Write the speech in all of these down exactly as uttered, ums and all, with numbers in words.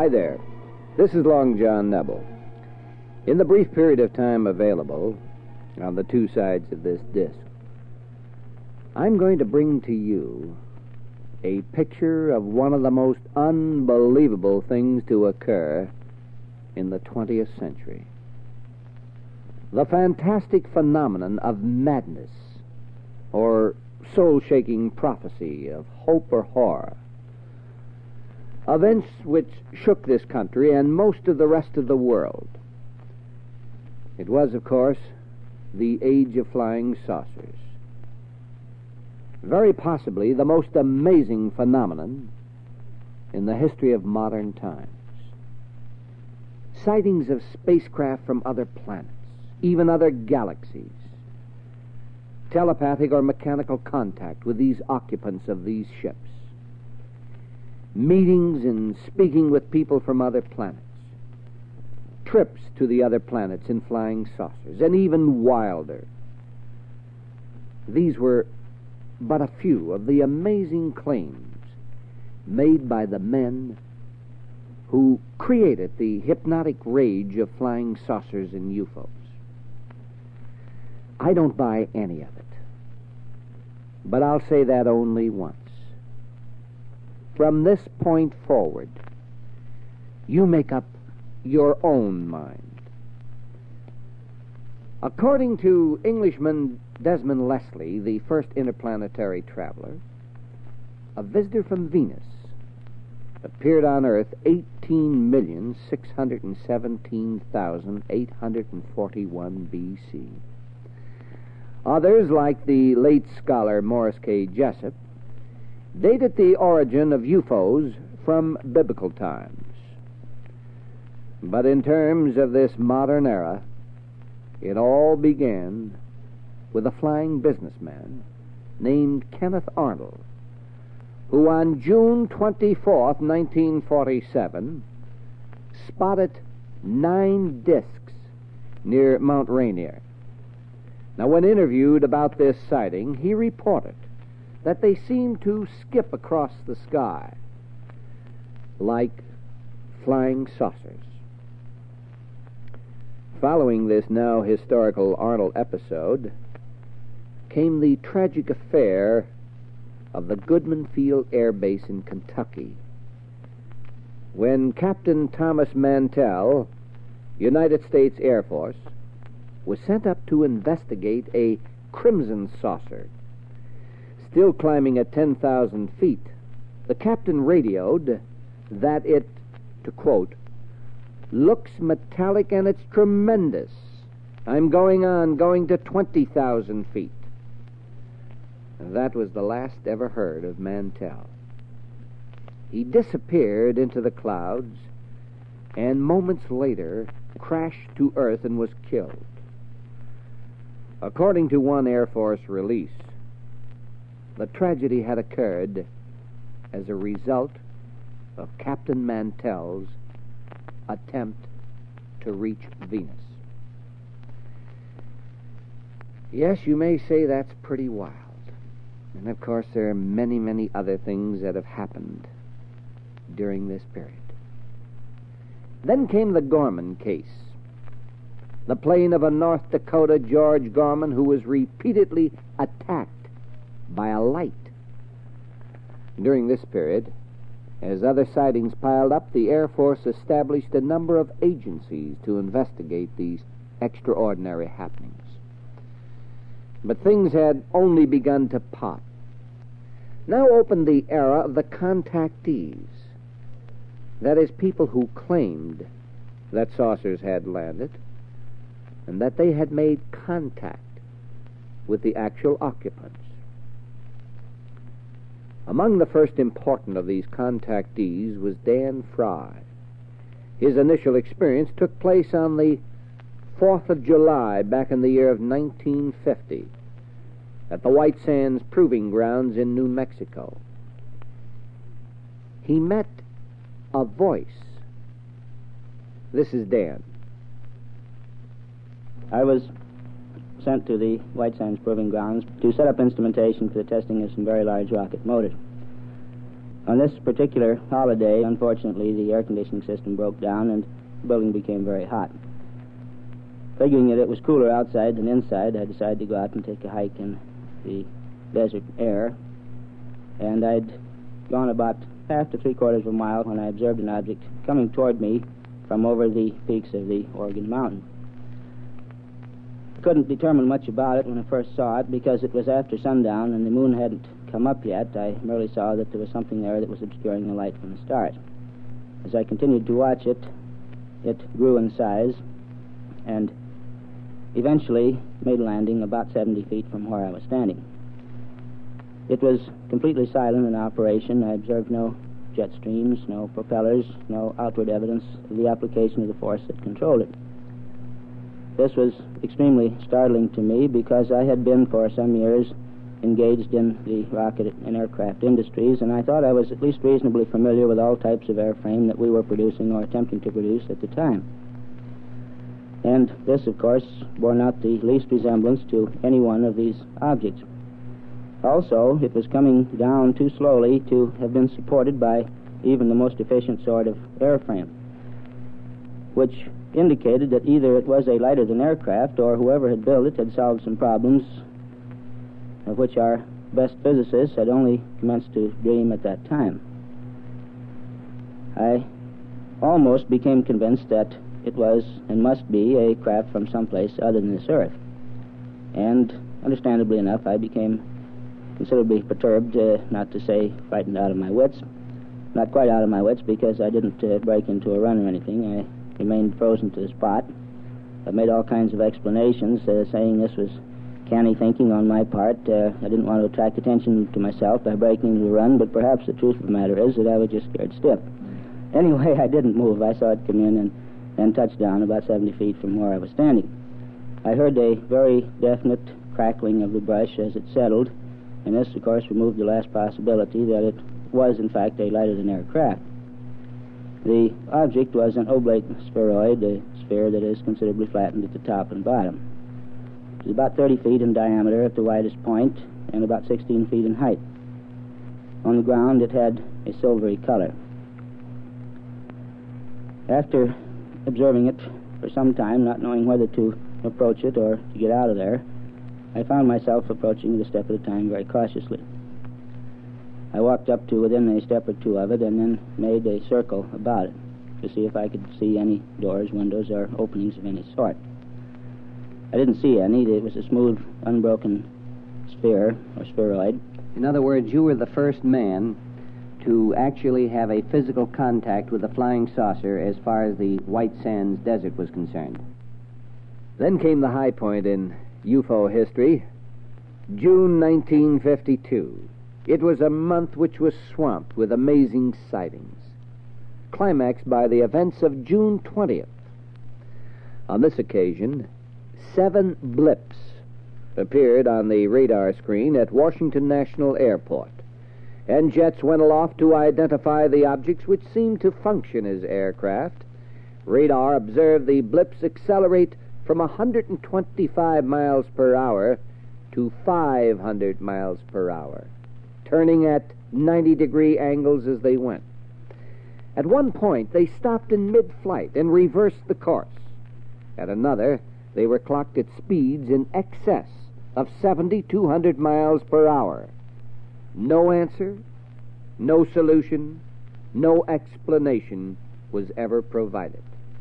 Hi there. This is Long John Nebel. In the brief period of time available on the two sides of this disc, I'm going to bring to you a picture of one of the most unbelievable things to occur in the twentieth century. The fantastic phenomenon of madness, or soul-shaking prophecy of hope or horror. Events which shook this country and most of the rest of the world. It was, of course, the age of flying saucers. Very possibly the most amazing phenomenon in the history of modern times. Sightings of spacecraft from other planets, even other galaxies. Telepathic or mechanical contact with these occupants of these ships. Meetings and speaking with people from other planets. Trips to the other planets in flying saucers, and even wilder. These were but a few of the amazing claims made by the men who created the hypnotic rage of flying saucers and U F Os. I don't buy any of it, but I'll say that only once. From this point forward, you make up your own mind. According to Englishman Desmond Leslie, the first interplanetary traveler, a visitor from Venus appeared on Earth eighteen million six hundred seventeen thousand eight hundred forty-one B C. Others, like the late scholar Morris K. Jessup, dated the origin of U F Os from biblical times. But in terms of this modern era, it all began with a flying businessman named Kenneth Arnold, who on June twenty-fourth, nineteen forty-seven, spotted nine discs near Mount Rainier. Now, when interviewed about this sighting, he reported that they seemed to skip across the sky like flying saucers. Following this now historical Arnold episode came the tragic affair of the Goodman Field Air Base in Kentucky, when Captain Thomas Mantell, United States Air Force, was sent up to investigate a crimson saucer. Still climbing at ten thousand feet, the captain radioed that it, to quote, "looks metallic and it's tremendous. I'm going on, going to twenty thousand feet." And that was the last ever heard of Mantell. He disappeared into the clouds and moments later crashed to Earth and was killed. According to one Air Force release, the tragedy had occurred as a result of Captain Mantell's attempt to reach Venus. Yes, you may say that's pretty wild. And of course, there are many, many other things that have happened during this period. Then came the Gorman case. The plane of a North Dakota George Gorman who was repeatedly attacked by a light. During this period, as other sightings piled up, the Air Force established a number of agencies to investigate these extraordinary happenings. But things had only begun to pop. Now opened the era of the contactees. That is, people who claimed that saucers had landed and that they had made contact with the actual occupants. Among the first important of these contactees was Dan Fry. His initial experience took place on the fourth of July back in the year of nineteen fifty at the White Sands Proving Grounds in New Mexico. He met a voice. This is Dan. I was sent to the White Sands Proving Grounds to set up instrumentation for the testing of some very large rocket motors. On this particular holiday, unfortunately, the air conditioning system broke down and the building became very hot. Figuring that it was cooler outside than inside, I decided to go out and take a hike in the desert air. And I'd gone about half to three-quarters of a mile when I observed an object coming toward me from over the peaks of the Oregon Mountain. I couldn't determine much about it when I first saw it because it was after sundown and the moon hadn't come up yet. I merely saw that there was something there that was obscuring the light from the stars. As I continued to watch it, it grew in size and eventually made a landing about seventy feet from where I was standing. It was completely silent in operation. I observed no jet streams, no propellers, no outward evidence of the application of the force that controlled it. This was extremely startling to me because I had been for some years engaged in the rocket and aircraft industries, and I thought I was at least reasonably familiar with all types of airframe that we were producing or attempting to produce at the time. And this, of course, bore not the least resemblance to any one of these objects. Also, it was coming down too slowly to have been supported by even the most efficient sort of airframe, which indicated that either it was a lighter-than aircraft or whoever had built it had solved some problems of which our best physicists had only commenced to dream at that time. I almost became convinced that it was and must be a craft from someplace other than this Earth. And, understandably enough, I became considerably perturbed, uh, not to say frightened out of my wits. Not quite out of my wits because I didn't uh, break into a run or anything. I remained frozen to the spot. I made all kinds of explanations, uh, saying this was canny thinking on my part. Uh, I didn't want to attract attention to myself by breaking into a run, but perhaps the truth of the matter is that I was just scared stiff. Anyway, I didn't move. I saw it come in and then touch down about seventy feet from where I was standing. I heard a very definite crackling of the brush as it settled, and this, of course, removed the last possibility that it was, in fact, a lighter-than-air craft. The object was an oblate spheroid, a sphere that is considerably flattened at the top and bottom. It was about thirty feet in diameter at the widest point and about sixteen feet in height. On the ground, it had a silvery color. After observing it for some time, not knowing whether to approach it or to get out of there, I found myself approaching it a step at a time very cautiously. I walked up to within a step or two of it and then made a circle about it to see if I could see any doors, windows, or openings of any sort. I didn't see any. It was a smooth, unbroken sphere or spheroid. In other words, you were the first man to actually have a physical contact with a flying saucer as far as the White Sands Desert was concerned. Then came the high point in U F O history, June nineteen fifty-two. It was a month which was swamped with amazing sightings, climaxed by the events of June twentieth. On this occasion, seven blips appeared on the radar screen at Washington National Airport, and jets went aloft to identify the objects which seemed to function as aircraft. Radar observed the blips accelerate from one hundred twenty-five miles per hour to five hundred miles per hour, turning at ninety degree angles as they went. At one point, they stopped in mid-flight and reversed the course. At another, they were clocked at speeds in excess of seven thousand two hundred miles per hour. No answer, no solution, no explanation was ever provided.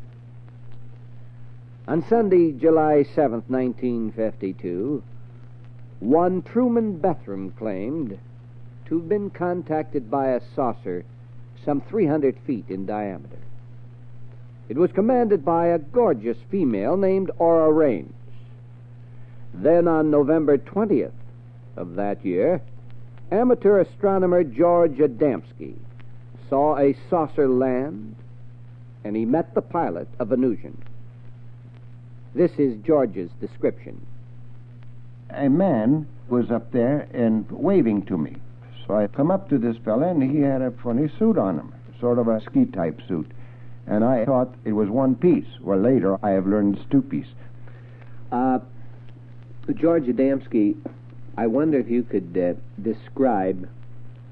On Sunday, July seventh, nineteen fifty-two, one Truman Bethram claimed to have been contacted by a saucer some three hundred feet in diameter. It was commanded by a gorgeous female named Aura Raines. Then on November twentieth of that year, amateur astronomer George Adamski saw a saucer land, and he met the pilot of Venusian. This is George's description. A man was up there and waving to me. So I come up to this fella, and he had a funny suit on him, sort of a ski-type suit. And I thought it was one piece. Well, later I have learned it's two piece. Uh, George Adamski, I wonder if you could uh, describe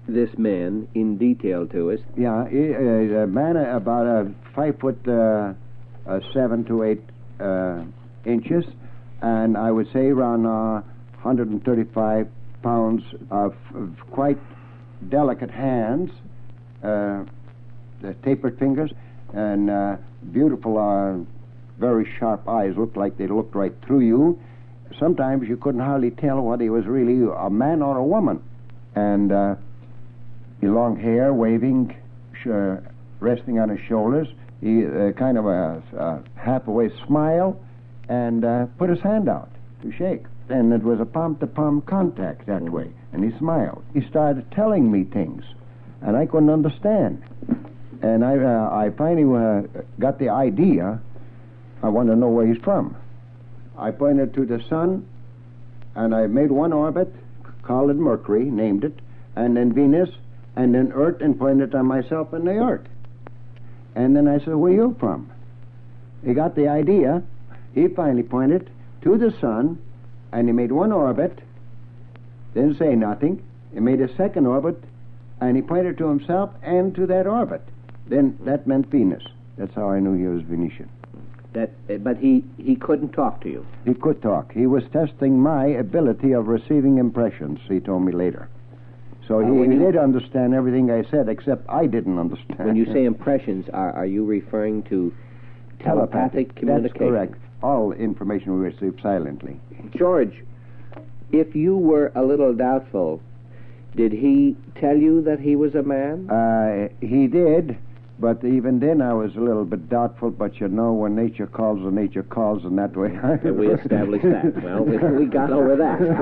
this man in detail to us. Yeah, he, uh, a man about uh, five foot uh, uh, seven to eight uh, inches, and I would say around uh, one hundred thirty-five pounds of, of quite delicate hands, uh, the tapered fingers, and uh, beautiful, uh, very sharp eyes. Looked like they looked right through you. Sometimes you couldn't hardly tell whether he was really a man or a woman. And uh, long hair, waving, sh- resting on his shoulders. He uh, kind of a, a half-away smile, and uh, put his hand out to shake. And it was a palm-to-palm contact that way. And he smiled. He started telling me things, and I couldn't understand. And I, uh, I finally uh, got the idea. I want to know where he's from. I pointed to the sun, and I made one orbit, called it Mercury, named it, and then Venus, and then Earth, and pointed to myself and the Earth. And then I said, where are you from? He got the idea. He finally pointed to the sun, and he made one orbit, didn't say nothing. He made a second orbit, and he pointed to himself and to that orbit. Then that meant Venus. That's how I knew he was Venetian. That, uh, but he, he couldn't talk to you. He could talk. He was testing my ability of receiving impressions, he told me later. So Uh, he, when he you- did understand everything I said, except I didn't understand. When you say impressions, are, are you referring to telepathic communication? That's correct. All information we received silently. George, if you were a little doubtful, did he tell you that he was a man? Uh, he did, but even then I was a little bit doubtful, but you know, when nature calls, the nature calls, and that way I... And we established that. Well, we, we got over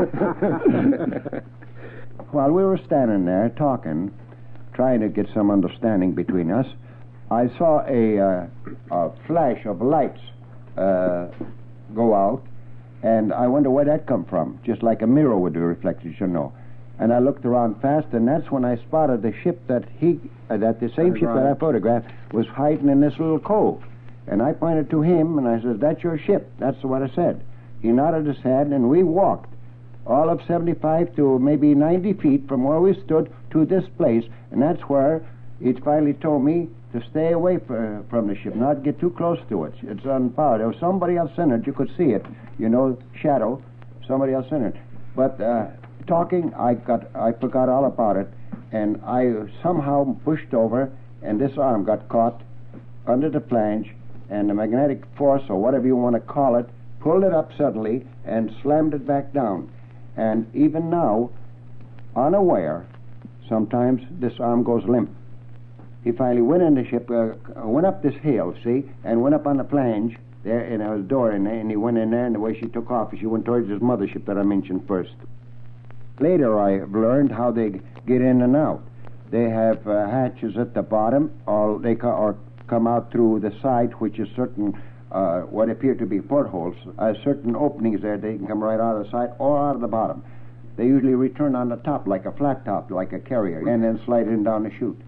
that. While we were standing there talking, trying to get some understanding between us, I saw a, uh, a flash of lights uh, go out, and I wonder where that come from, just like a mirror would do reflected, you know. And I looked around fast, and that's when I spotted the ship that he, uh, that the same ship that I photographed was hiding in this little cove. And I pointed to him, and I said, that's your ship. That's what I said. He nodded his head, and we walked all of seventy-five to maybe ninety feet from where we stood to this place, and that's where he finally told me to stay away for, from the ship, not get too close to it. It's unpowered. There was somebody else in it. You could see it, you know, shadow, somebody else in it. But uh, talking, I got, I forgot all about it, and I somehow pushed over, and this arm got caught under the flange, and the magnetic force, or whatever you want to call it, pulled it up suddenly and slammed it back down. And even now, unaware, sometimes this arm goes limp. He finally went in the ship, uh, went up this hill, see, and went up on the flange there, and there was a door in there, and he went in there, and the way she took off, she went towards his mothership that I mentioned first. Later, I learned how they get in and out. They have uh, hatches at the bottom, or they co- or come out through the side, which is certain, uh, what appear to be portholes. Uh, certain openings there, they can come right out of the side or out of the bottom. They usually return on the top, like a flat top, like a carrier, and then slide in down the chute.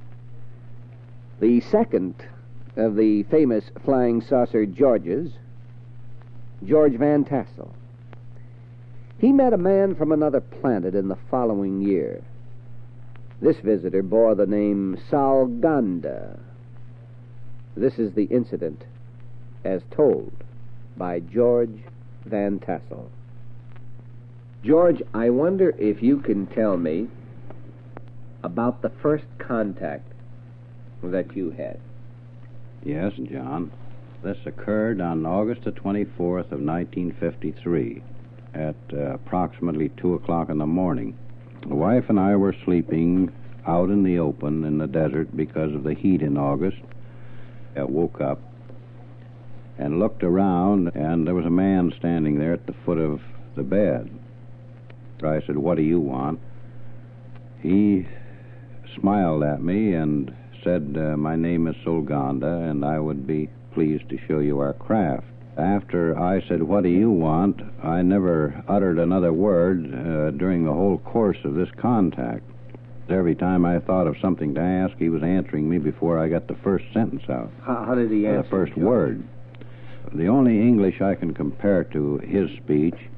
The second of the famous flying saucer Georges, George Van Tassel. He met a man from another planet in the following year. This visitor bore the name Salganda. This is the incident as told by George Van Tassel. George, I wonder if you can tell me about the first contact that you had. Yes, John. This occurred on August the twenty-fourth of nineteen fifty-three at uh, approximately two o'clock in the morning. The wife and I were sleeping out in the open in the desert because of the heat in August. I woke up and looked around, and there was a man standing there at the foot of the bed. I said, "What do you want?" He smiled at me and said, uh, "My name is Solganda, and I would be pleased to show you our craft." After I said, "What do you want?" I never uttered another word uh, during the whole course of this contact. Every time I thought of something to ask, he was answering me before I got the first sentence out. How, how did he answer? The first George? word. The only English I can compare to his speech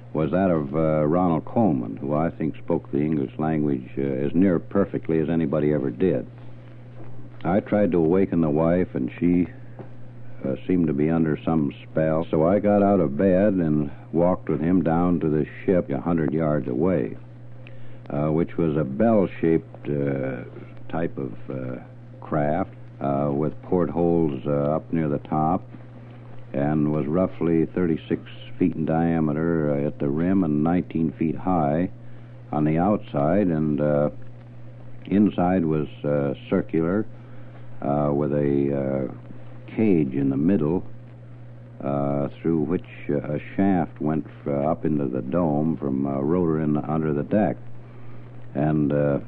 was that of uh, Ronald Coleman, who I think spoke the English language uh, as near perfectly as anybody ever did. I tried to awaken the wife, and she uh, seemed to be under some spell, so I got out of bed and walked with him down to the ship a hundred yards away, uh, which was a bell-shaped uh, type of uh, craft uh, with portholes uh, up near the top, and was roughly thirty-six feet in diameter uh, at the rim and nineteen feet high on the outside, and uh, inside was uh, circular uh, with a uh, cage in the middle uh, through which uh, a shaft went uh, up into the dome from a rotor in the, under the deck. And uh,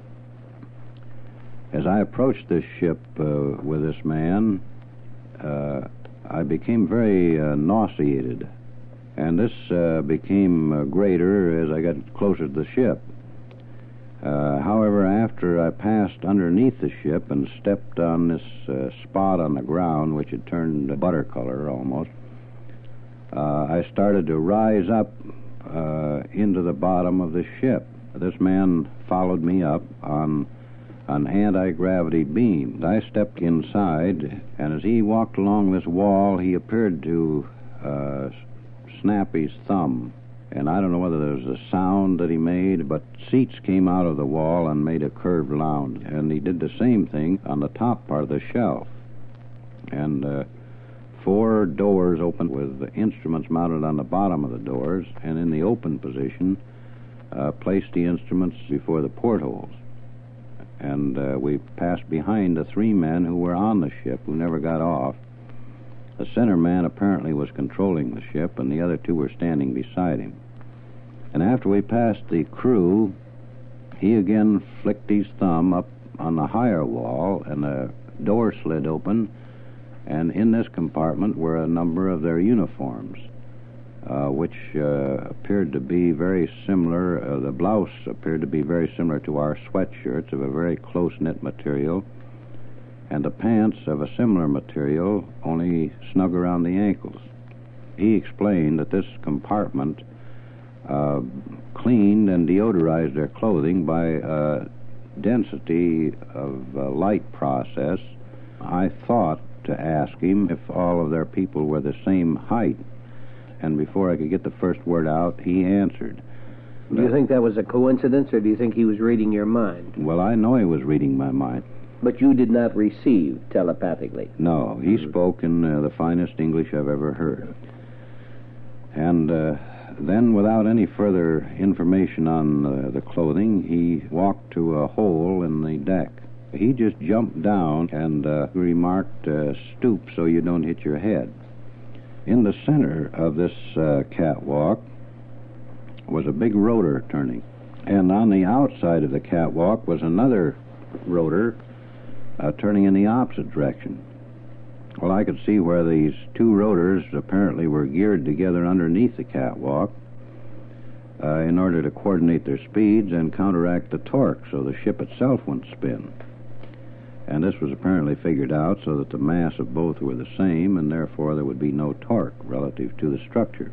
as I approached this ship uh, with this man, uh, I became very uh, nauseated. And this uh, became uh, greater as I got closer to the ship. Uh, however, after I passed underneath the ship and stepped on this uh, spot on the ground, which had turned butter color almost, uh, I started to rise up uh, into the bottom of the ship. This man followed me up on an anti-gravity beam. I stepped inside, and as he walked along this wall, he appeared to uh, snap his thumb. And I don't know whether there was a sound that he made, but seats came out of the wall and made a curved lounge. And he did the same thing on the top part of the shelf. And uh, four doors opened with instruments mounted on the bottom of the doors, and in the open position, uh, placed the instruments before the portholes. And uh, we passed behind the three men who were on the ship, who never got off. The center man apparently was controlling the ship, and the other two were standing beside him. And after we passed the crew, he again flicked his thumb up on the higher wall, and the door slid open, and in this compartment were a number of their uniforms, uh, which uh, appeared to be very similar. Uh, the blouse appeared to be very similar to our sweatshirts, of a very close-knit material, and the pants of a similar material, only snug around the ankles. He explained that this compartment uh, cleaned and deodorized their clothing by a density of uh, light process. I thought to ask him if all of their people were the same height, and before I could get the first word out, he answered. Do you think that was a coincidence, or do you think he was reading your mind? Well, I know he was reading my mind. But you did not receive telepathically? No, he mm-hmm. spoke in uh, the finest English I've ever heard. And uh, then, without any further information on uh, the clothing, he walked to a hole in the deck. He just jumped down and uh, remarked, uh, stoop so you don't hit your head. In the center of this uh, catwalk was a big rotor turning. And on the outside of the catwalk was another rotor Uh, turning in the opposite direction. Well, I could see where these two rotors apparently were geared together underneath the catwalk uh, in order to coordinate their speeds and counteract the torque so the ship itself wouldn't spin. And this was apparently figured out so that the mass of both were the same, and therefore there would be no torque relative to the structure.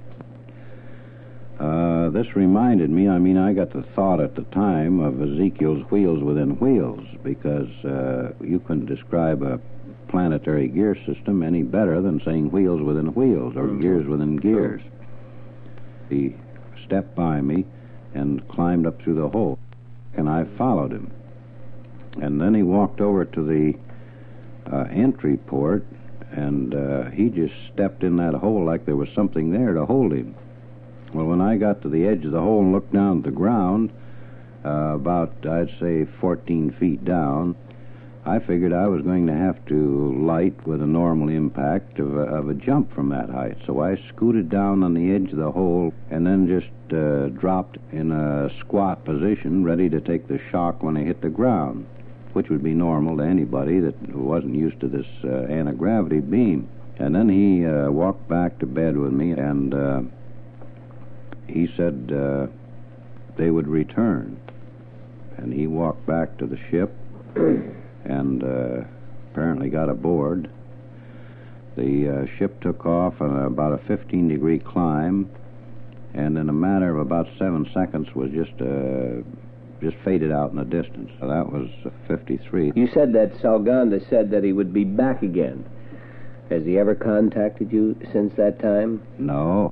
Uh, this reminded me, I mean, I got the thought at the time of Ezekiel's wheels within wheels, because uh, you couldn't describe a planetary gear system any better than saying wheels within wheels, or mm-hmm. gears within gears. He stepped by me and climbed up through the hole, and I followed him. And then he walked over to the uh, entry port, and uh, he just stepped in that hole like there was something there to hold him. Well, when I got to the edge of the hole and looked down at the ground, uh, about, I'd say, fourteen feet down, I figured I was going to have to light with a normal impact of a, of a jump from that height. So I scooted down on the edge of the hole and then just uh, dropped in a squat position, ready to take the shock when I hit the ground, which would be normal to anybody that wasn't used to this uh, anti-gravity beam. And then he uh, walked back to bed with me, and Uh, he said uh, they would return. And he walked back to the ship and uh, apparently got aboard. The uh, ship took off on about a fifteen-degree climb, and in a matter of about seven seconds was just uh, just faded out in the distance. So that was uh, fifty-three. You said that Salganda said that he would be back again. Has he ever contacted you since that time? No.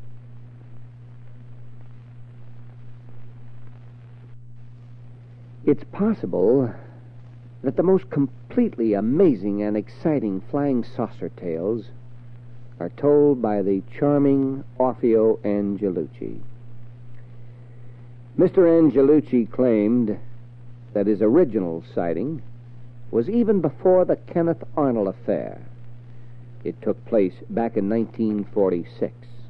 It's possible that the most completely amazing and exciting flying saucer tales are told by the charming Orfeo Angelucci. Mister Angelucci claimed that his original sighting was even before the Kenneth Arnold affair. It took place back in nineteen forty-six.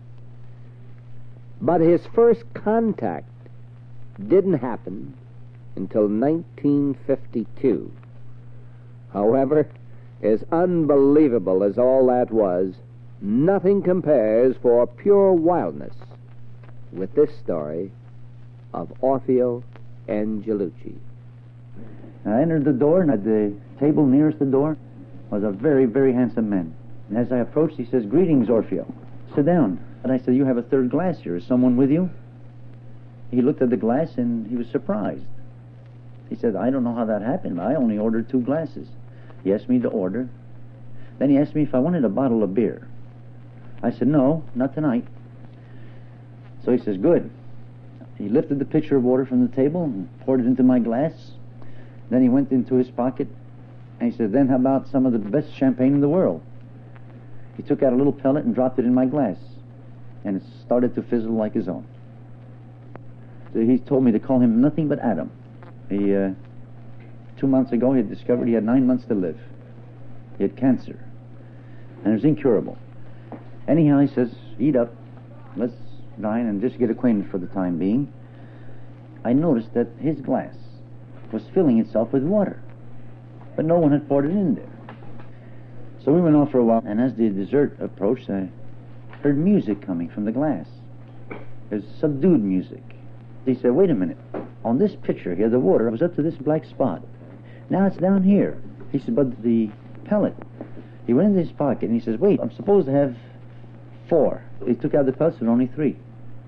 But his first contact didn't happen until nineteen fifty-two. However, as unbelievable as all that was, nothing compares for pure wildness with this story of Orfeo Angelucci. I entered the door, and at the table nearest the door was a very, very handsome man. And as I approached, he says, "Greetings, Orfeo. Sit down." And I said, "You have a third glass here. Is someone with you?" He looked at the glass, and he was surprised. He said, "I don't know how that happened. I only ordered two glasses." He asked me to order. Then he asked me if I wanted a bottle of beer. I said, "No, not tonight." So he says, "Good." He lifted the pitcher of water from the table and poured it into my glass. Then he went into his pocket, and he said, "Then how about some of the best champagne in the world?" He took out a little pellet and dropped it in my glass, and it started to fizzle like his own. So he told me to call him nothing but Adam. He, uh, two months ago, he had discovered he had nine months to live. He had cancer, and it was incurable. Anyhow, he says, "Eat up. Let's dine and just get acquainted for the time being." I noticed that his glass was filling itself with water, but no one had poured it in there. So we went on for a while, and as the dessert approached, I heard music coming from the glass. It was subdued music. He said, "Wait a minute. On this pitcher here, the water was up to this black spot. Now it's down here." He said, "But the pellet." He went into his pocket, and he says, "Wait, I'm supposed to have four." He took out the pellets and only three.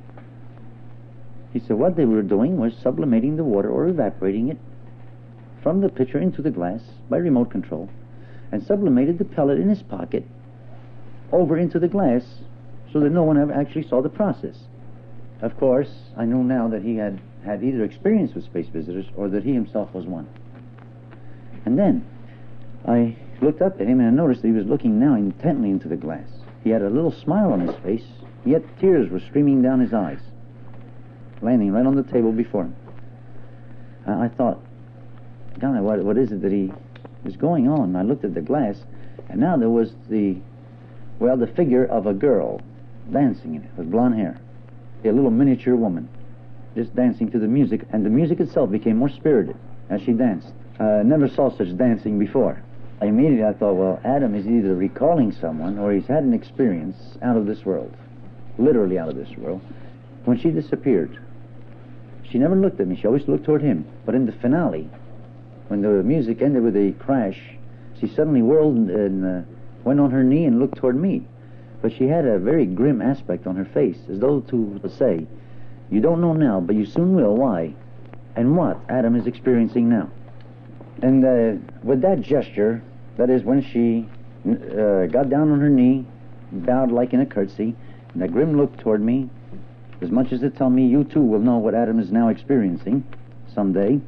He said what they were doing was sublimating the water or evaporating it from the pitcher into the glass by remote control, and sublimated the pellet in his pocket over into the glass so that no one ever actually saw the process. Of course, I knew now that he had had either experience with space visitors or that he himself was one. And then I looked up at him, and I noticed that he was looking now intently into the glass. He had a little smile on his face, yet tears were streaming down his eyes, landing right on the table before him. I, I thought, God, what, what is it that he is going on? I looked at the glass, and now there was the, well, the figure of a girl dancing in it with blonde hair. A little miniature woman just dancing to the music, and the music itself became more spirited as she danced. I uh, never saw such dancing before. Immediately I thought, well, Adam is either recalling someone or he's had an experience out of this world, literally out of this world. When she disappeared, she never looked at me. She always looked toward him. But in the finale, when the music ended with a crash, she suddenly whirled and uh, went on her knee and looked toward me. But she had a very grim aspect on her face, as though to say, "You don't know now, but you soon will why and what Adam is experiencing now." And uh, with that gesture, that is when she uh, got down on her knee, bowed like in a curtsy, and a grim look toward me, as much as to tell me, "You too will know what Adam is now experiencing someday,"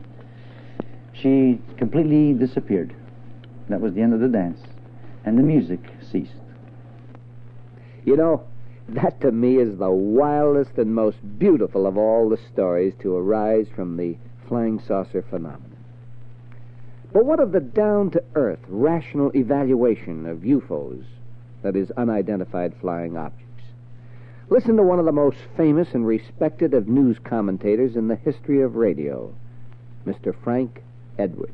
she completely disappeared. That was the end of the dance, and the music ceased. You know, that to me is the wildest and most beautiful of all the stories to arise from the flying saucer phenomenon. But what of the down-to-earth, rational evaluation of U F Os, that is, unidentified flying objects? Listen to one of the most famous and respected of news commentators in the history of radio, Mister Frank Edwards.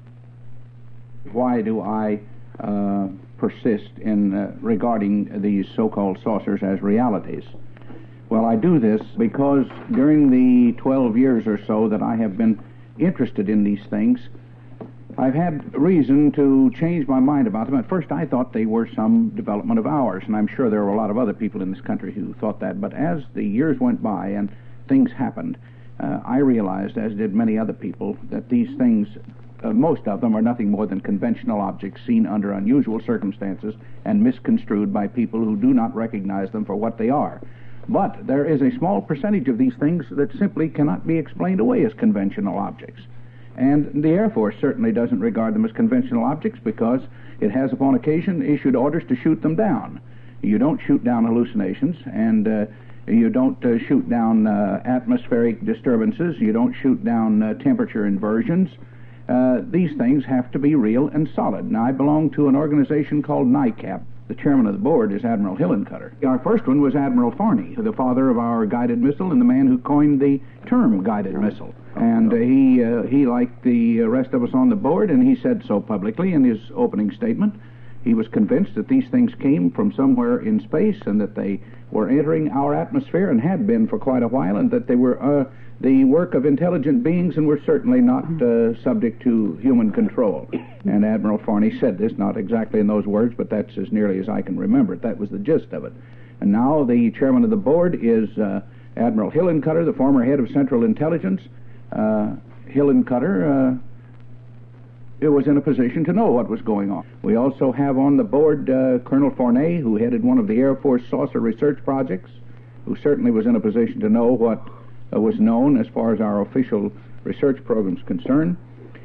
Why do I uh, persist in uh, regarding these so-called saucers as realities? Well, I do this because during the twelve years or so that I have been interested in these things, I've had reason to change my mind about them. At first, I thought they were some development of ours, and I'm sure there were a lot of other people in this country who thought that. But as the years went by and things happened, uh, I realized, as did many other people, that these things, uh, most of them, are nothing more than conventional objects seen under unusual circumstances and misconstrued by people who do not recognize them for what they are. But there is a small percentage of these things that simply cannot be explained away as conventional objects. And the Air Force certainly doesn't regard them as conventional objects because it has upon occasion issued orders to shoot them down. You don't shoot down hallucinations, and uh, you don't uh, shoot down uh, atmospheric disturbances, you don't shoot down uh, temperature inversions. Uh, these things have to be real and solid. Now, I belong to an organization called NICAP. The chairman of the board is Admiral Hillencutter. Our first one was Admiral Farney, the father of our guided missile and the man who coined the term guided missile. And uh, he, uh, he, like the rest of us on the board, and he said so publicly in his opening statement, he was convinced that these things came from somewhere in space and that they were entering our atmosphere and had been for quite a while, and that they were uh, the work of intelligent beings and were certainly not uh, subject to human control. And Admiral Farney said this, not exactly in those words, but that's as nearly as I can remember it. That was the gist of it. And now the chairman of the board is uh, Admiral Hillencutter, the former head of Central Intelligence. Uh, Hillencutter uh, it was in a position to know what was going on. We also have on the board uh, Colonel Fournet, who headed one of the Air Force saucer research projects, who certainly was in a position to know what uh, was known as far as our official research programs concerned.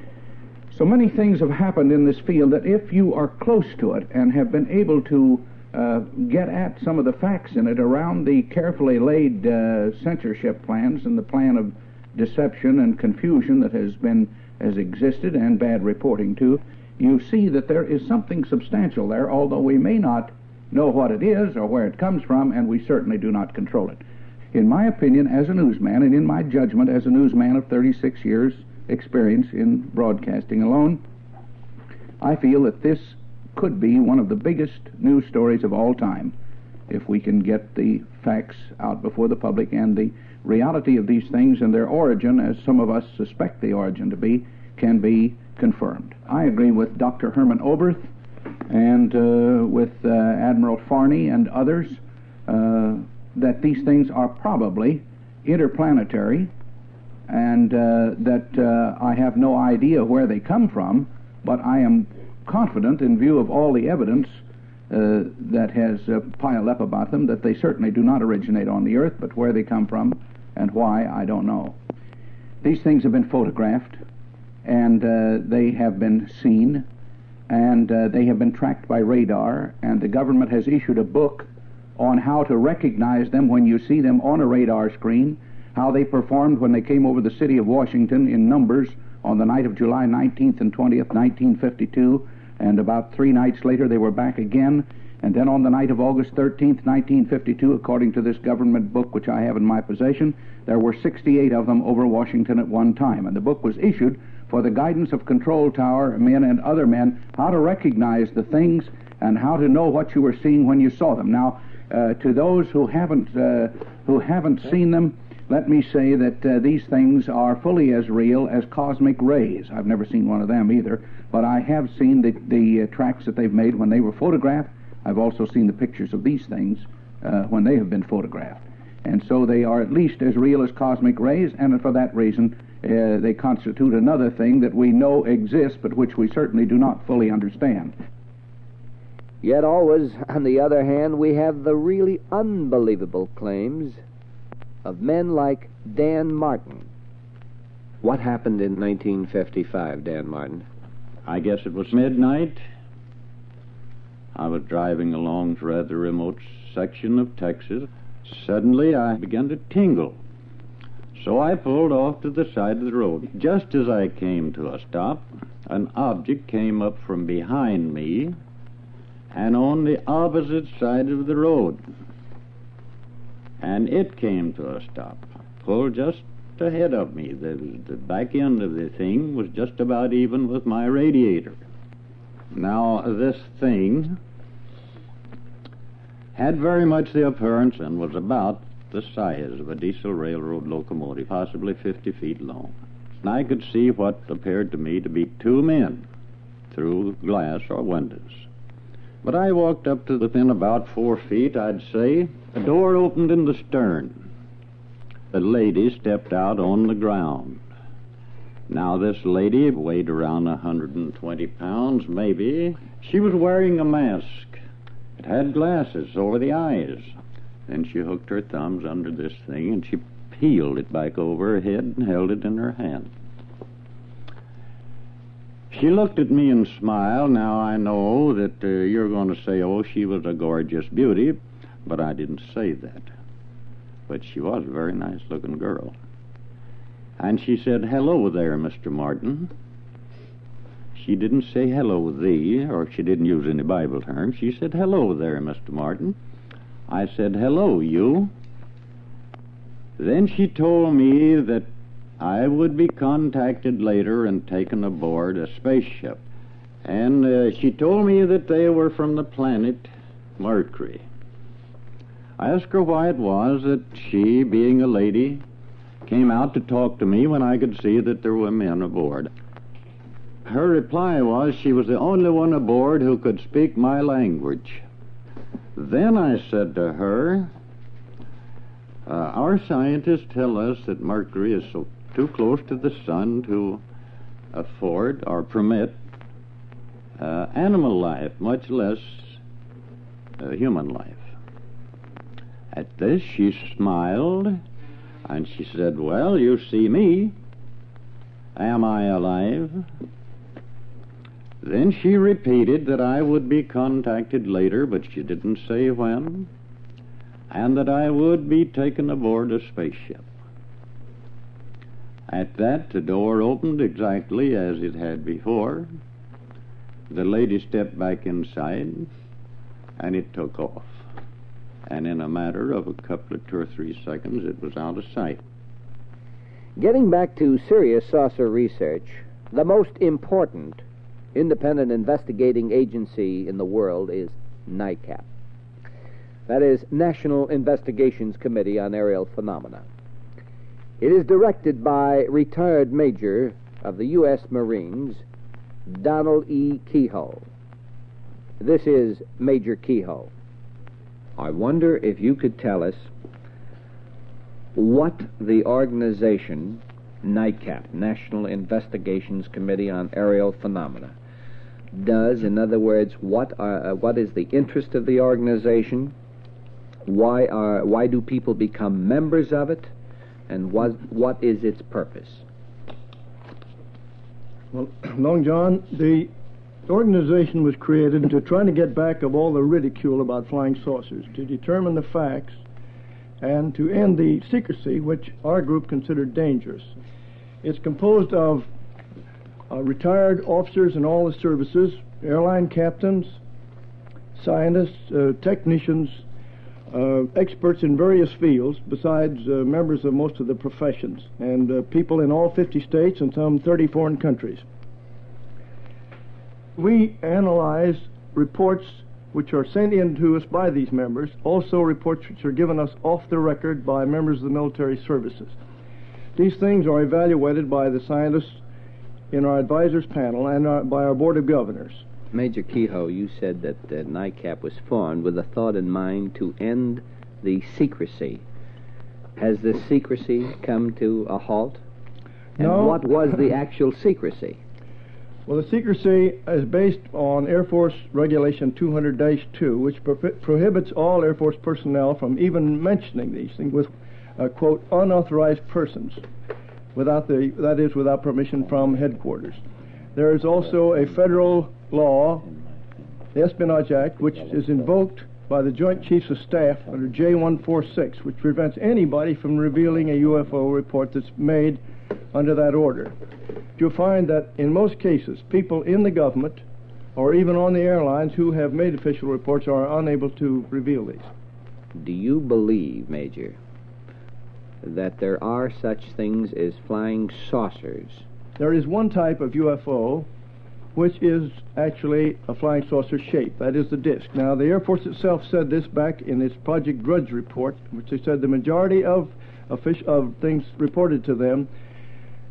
So many things have happened in this field that if you are close to it and have been able to uh, get at some of the facts in it around the carefully laid uh, censorship plans and the plan of deception and confusion that has been has existed and bad reporting too, you see that there is something substantial there, although we may not know what it is or where it comes from, and we certainly do not control it. In my opinion, as a newsman, and in my judgment as a newsman of thirty-six years experience in broadcasting alone, I feel that this could be one of the biggest news stories of all time if we can get the facts out before the public and the reality of these things and their origin, as some of us suspect the origin to be, can be confirmed. I agree with Doctor Herman Oberth and uh, with uh, Admiral Farney and others uh, that these things are probably interplanetary, and uh, that uh, I have no idea where they come from, but I am confident, in view of all the evidence uh, that has uh, piled up about them, that they certainly do not originate on the Earth, but where they come from and why, I don't know. These things have been photographed, and uh, they have been seen, and uh, they have been tracked by radar, and the government has issued a book on how to recognize them when you see them on a radar screen, how they performed when they came over the city of Washington in numbers on the night of July nineteenth and twentieth, nineteen fifty-two, and about three nights later they were back again. And then on the night of August thirteenth, nineteen fifty-two, according to this government book which I have in my possession, there were sixty-eight of them over Washington at one time. And the book was issued for the guidance of control tower men and other men, how to recognize the things and how to know what you were seeing when you saw them. Now, uh, to those who haven't uh, who haven't seen them, let me say that uh, these things are fully as real as cosmic rays. I've never seen one of them either, but I have seen the, the uh, tracks that they've made when they were photographed. I've also seen the pictures of these things uh, when they have been photographed. And so they are at least as real as cosmic rays, and for that reason uh, they constitute another thing that we know exists, but which we certainly do not fully understand. Yet always, on the other hand, we have the really unbelievable claims of men like Dan Martin. What happened in nineteen fifty-five, Dan Martin? I guess it was midnight. I was driving along through a rather remote section of Texas. Suddenly I began to tingle. So I pulled off to the side of the road. Just as I came to a stop, an object came up from behind me and on the opposite side of the road. And it came to a stop, pulled just ahead of me. The, the back end of the thing was just about even with my radiator. Now, this thing had very much the appearance and was about the size of a diesel railroad locomotive, possibly fifty feet long. and I could see what appeared to me to be two men through glass or windows. But I walked up to within about four feet, I'd say. A door opened in the stern. A lady stepped out on the ground. Now, this lady weighed around one hundred twenty pounds, maybe. She was wearing a mask. It had glasses over the eyes. Then she hooked her thumbs under this thing, and she peeled it back over her head and held it in her hand. She looked at me and smiled. Now, I know that uh, you're going to say, oh, she was a gorgeous beauty, but I didn't say that. But she was a very nice-looking girl. And she said, hello there, Mister Martin. She didn't say hello thee, or she didn't use any Bible terms. She said, hello there, Mister Martin. I said, hello, you. Then she told me that I would be contacted later and taken aboard a spaceship. And uh, she told me that they were from the planet Mercury. I asked her why it was that she, being a lady, came out to talk to me when I could see that there were men aboard. Her reply was she was the only one aboard who could speak my language. Then I said to her, uh, our scientists tell us that Mercury is so too close to the sun to afford or permit uh, animal life, much less uh, human life. At this she smiled, and she said, well, you see me. Am I alive? Then she repeated that I would be contacted later, but she didn't say when, and that I would be taken aboard a spaceship. At that, the door opened exactly as it had before. The lady stepped back inside, and it took off. And in a matter of a couple of two or three seconds, it was out of sight. Getting back to serious saucer research, the most important independent investigating agency in the world is NICAP. That is, National Investigations Committee on Aerial Phenomena. It is directed by retired Major of the U S Marines, Donald E. Keyhoe. This is Major Keyhoe. I wonder if you could tell us what the organization, NICAP, National Investigations Committee on Aerial Phenomena, does. In other words, what are, uh, what is the interest of the organization? Why are why do people become members of it? And what what is its purpose? Well, Long John, the organization was created to try to get back of all the ridicule about flying saucers, to determine the facts, and to end the secrecy which our group considered dangerous. It's composed of uh, retired officers in all the services, airline captains, scientists, uh, technicians, uh, experts in various fields, besides uh, members of most of the professions, and uh, people in all fifty states and some thirty foreign countries. We analyze reports which are sent in to us by these members, also reports which are given us off the record by members of the military services. These things are evaluated by the scientists in our advisors panel and our, by our board of governors. Major Keyhoe, you said that uh, NICAP was formed with a thought in mind to end the secrecy. Has the secrecy come to a halt? And No. what was the actual secrecy? Well, the secrecy is based on Air Force Regulation two hundred dash two, which pro- prohibits all Air Force personnel from even mentioning these things with, uh, quote, unauthorized persons, without the, that is, without permission from headquarters. There is also a federal law, the Espionage Act, which is invoked by the Joint Chiefs of Staff under J one forty-six, which prevents anybody from revealing a U F O report that's made under that order. You'll find that in most cases, people in the government or even on the airlines who have made official reports are unable to reveal these. Do you believe, Major, that there are such things as flying saucers? There is one type of U F O which is actually a flying saucer shape. That is the disk. Now, the Air Force itself said this back in its Project Grudge report, which they said the majority of, of, fish, of things reported to them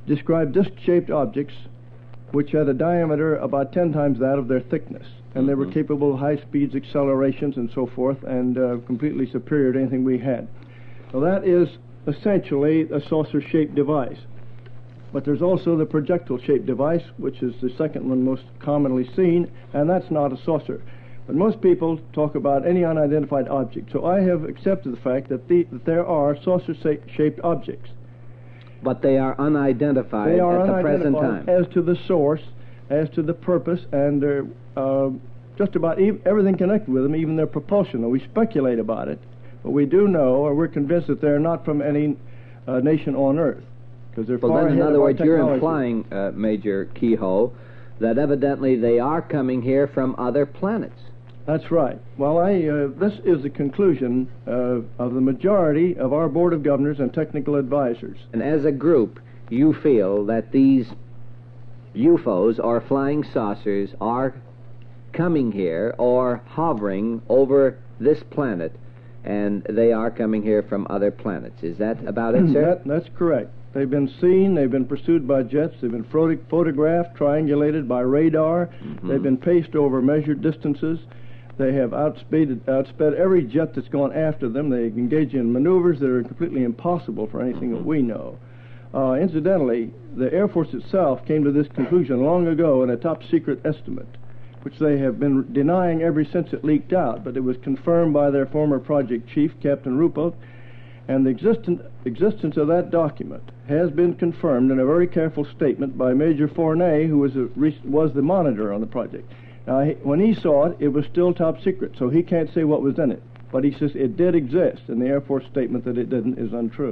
describe disc-shaped objects which had a diameter about ten times that of their thickness, and they were capable of high speeds, accelerations, and so forth, and uh, completely superior to anything we had. So that is essentially a saucer-shaped device. But there's also the projectile-shaped device, which is the second one most commonly seen, and that's not a saucer. But most people talk about any unidentified object. So I have accepted the fact that, the, that there are saucer-shaped objects. But they are unidentified They are at the unidentified present time. as to the source, as to the purpose, and uh, uh, just about e- everything connected with them, even their propulsion. We speculate about it, but we do know, or we're convinced that they're not from any uh, nation on Earth, because they're Well, far then, in ahead other of our words, you're technology. implying, uh, Major Kehoe, that evidently they are coming here from other planets. That's right. Well, I, uh, this is the conclusion uh, of the majority of our Board of Governors and technical advisors. And as a group, you feel that these U F Os, or flying saucers, are coming here or hovering over this planet, and they are coming here from other planets. Is that about it, sir? That, that's correct. They've been seen, they've been pursued by jets, they've been photo- photographed, triangulated by radar, Mm-hmm. they've been paced over measured distances. They have outsped, outsped every jet that's gone after them. They engage in maneuvers that are completely impossible for anything that we know. Uh, incidentally, the Air Force itself came to this conclusion long ago in a top-secret estimate, which they have been denying ever since it leaked out, but it was confirmed by their former project chief, Captain Ruppelt, and the existent, existence of that document has been confirmed in a very careful statement by Major Fournet, who was, a, was the monitor on the project. Now, he, when he saw it, it was still top secret, so he can't say what was in it. But he says it did exist, and the Air Force statement that it didn't is untrue.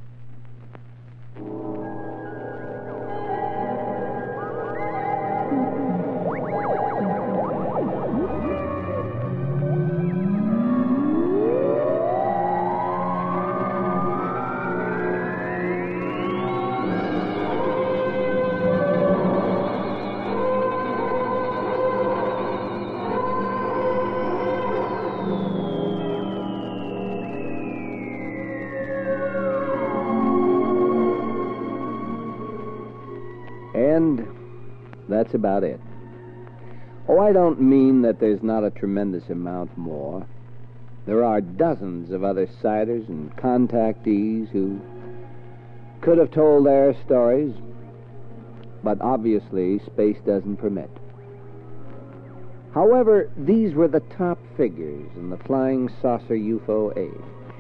And that's about it. Oh, I don't mean that there's not a tremendous amount more. There are dozens of other sighters and contactees who could have told their stories, but obviously space doesn't permit. However, these were the top figures in the flying saucer U F O age.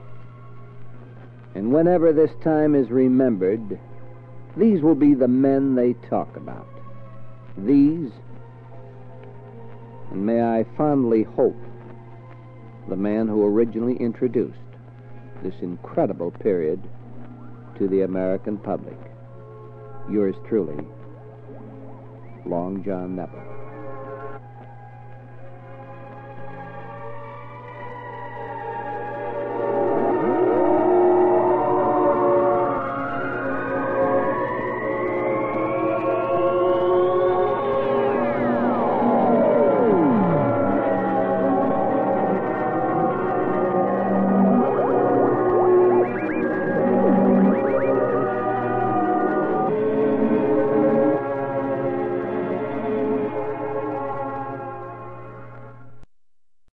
And whenever this time is remembered, these will be the men they talk about. These, and may I fondly hope, the man who originally introduced this incredible period to the American public. Yours truly, Long John Neville.